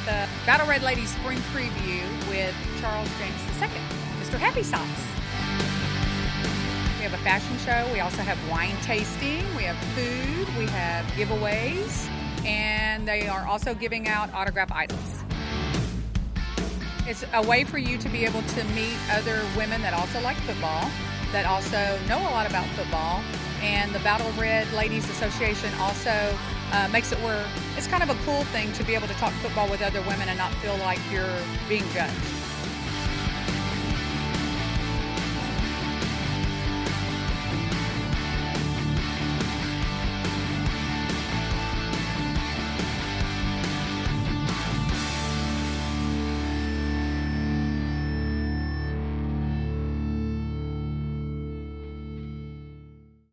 the Battle Red Ladies Spring Preview with Charles James II, Mr. Happy Sauce. We have a fashion show. We also have wine tasting. We have food. We have giveaways. And they are also giving out autograph items. It's a way for you to be able to meet other women that also like football, that also know a lot about football. And the Battle Red Ladies Association also makes it where it's kind of a cool thing to be able to talk football with other women and not feel like you're being judged.